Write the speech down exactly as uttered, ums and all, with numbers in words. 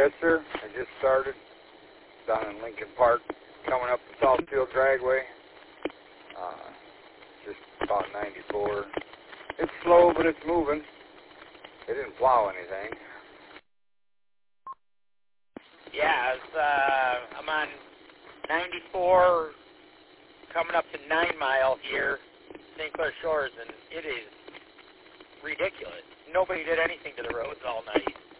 Yes, sir. I just started down in Lincoln Park, coming up the Southfield Dragway. Uh, just about ninety-four. It's slow, but it's moving. They didn't plow anything. Yeah, it's, uh, I'm on ninety-four, coming up to nine Mile here, Saint Clair Shores, and it is ridiculous. Nobody did anything to the roads all night.